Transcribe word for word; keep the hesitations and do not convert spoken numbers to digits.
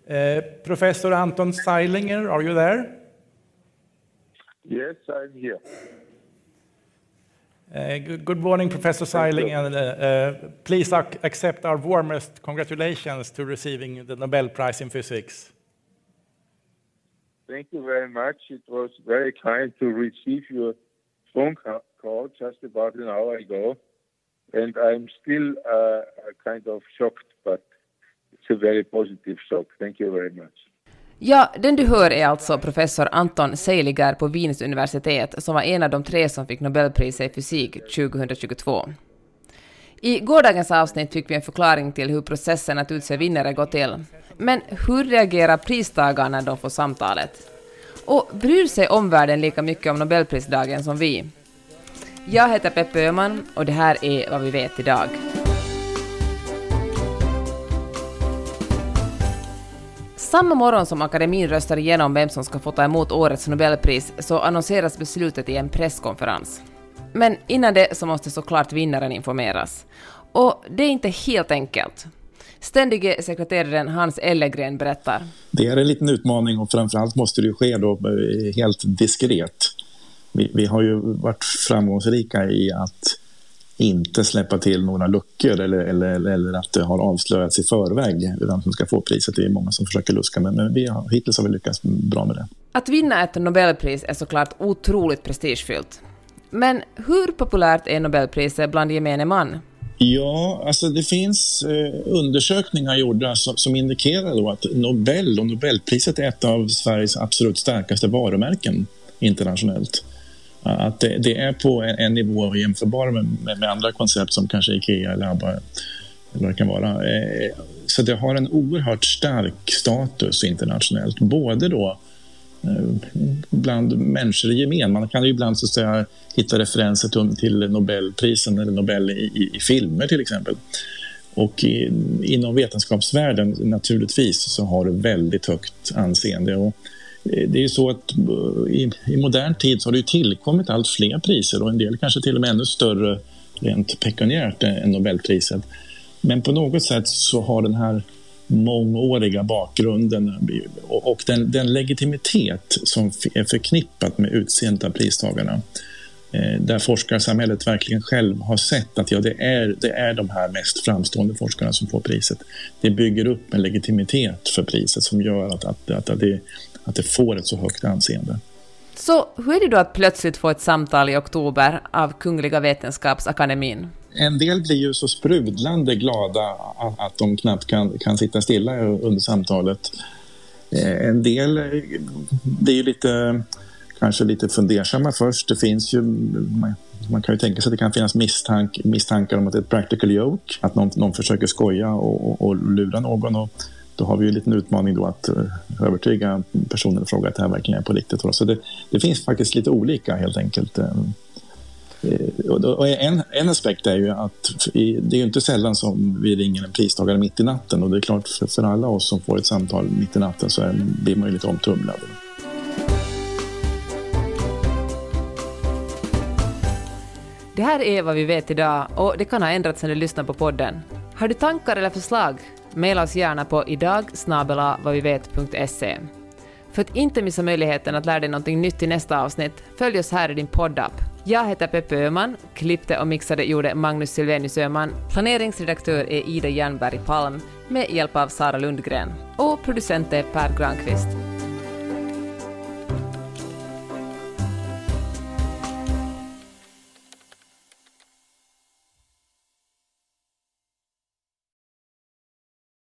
Uh, Professor Anton Zeilinger, are you there? Yes, I'm here. Uh, good, good morning, Professor Zeilinger. And, uh, uh, please ac- accept our warmest congratulations to receiving the Nobel Prize in Physics. Thank you very much. It was very kind to receive your phone call just about an hour ago. And I'm still uh, kind of shocked, but it's a very positive shock. Thank you very much. Ja, den du hör är alltså professor Anton Zeilinger på Wiens universitet som var en av de tre som fick Nobelpriset i fysik tjugohundratjugotvå. I gårdagens avsnitt fick vi en förklaring till hur processen att utse vinnare går till. Men hur reagerar pristagarna när de får samtalet? Och bryr sig omvärlden lika mycket om Nobelprisdagen som vi? Jag heter Peppe Öhman och det här är vad vi vet idag. Samma morgon som akademin röstar igenom vem som ska få ta emot årets Nobelpris så annonseras beslutet i en presskonferens. Men innan det så måste såklart vinnaren informeras. Och det är inte helt enkelt. Ständige sekreteraren Hans Ellegren berättar. Det är en liten utmaning och framförallt måste det ju ske då helt diskret. Vi, vi har ju varit framgångsrika i att inte släppa till några luckor eller, eller, eller att det har avslöjats i förväg vem som ska få priset. Det är många som försöker luska, men, men vi har, hittills har vi lyckats bra med det. Att vinna ett Nobelpris är såklart otroligt prestigefyllt. Men hur populärt är Nobelpriset bland gemene man? Ja, alltså det finns eh, undersökningar gjorda som, som indikerar då att Nobel och Nobelpriset är ett av Sveriges absolut starkaste varumärken internationellt. Att det, det är på en, en nivå jämförbar med, med, med andra koncept som kanske Ikea eller Abba eller vad det kan vara. Eh, så det har en oerhört stark status internationellt. Både då eh, bland människor i gemen. Man kan ju ibland så att säga hitta referenser till, till Nobelprisen eller Nobel i, i, i filmer till exempel. Och i, inom vetenskapsvärlden naturligtvis så har det väldigt högt anseende. Och det är ju så att i, i modern tid så har det ju tillkommit allt fler priser och en del kanske till och med ännu större rent pekuniärt än Nobelpriset. Men på något sätt så har den här mångåriga bakgrunden och, och den, den legitimitet som är förknippat med utseendet av pristagarna eh, där forskarsamhället verkligen själv har sett att ja, det, är, det är de här mest framstående forskarna som får priset. Det bygger upp en legitimitet för priset som gör att, att, att, att det att det får ett så högt anseende. Så hur är det då att plötsligt få ett samtal i oktober av Kungliga Vetenskapsakademin? En del blir ju så sprudlande glada att de knappt kan, kan sitta stilla under samtalet. En del blir ju lite, kanske lite fundersamma först. Det finns ju, man kan ju tänka sig att det kan finnas misstank, misstankar om att det är ett practical joke. Att någon, någon försöker skoja och, och, och lura någon och då har vi ju en liten utmaning då att övertyga personen och fråga att det här verkligen är på riktigt. Så det, det finns faktiskt lite olika helt enkelt. Och en, en aspekt är ju att det är ju inte sällan som vi ringer en pristagare mitt i natten och det är klart för, för alla oss som får ett samtal mitt i natten så är, blir man ju lite omtumlad. Det här är vad vi vet idag och det kan ha ändrats när du lyssnar på podden. Har du tankar eller förslag? Maila oss gärna på idag snabel-a vad vi vet punkt se. För att inte missa möjligheten att lära dig något nytt i nästa avsnitt, följ oss här i din poddapp. Jag heter Peppe Öhman, klippte och mixade gjorde Magnus Silvenius Öhman, planeringsredaktör är Ida Jernberg Palm med hjälp av Sara Lundgren och producent är Per Granqvist.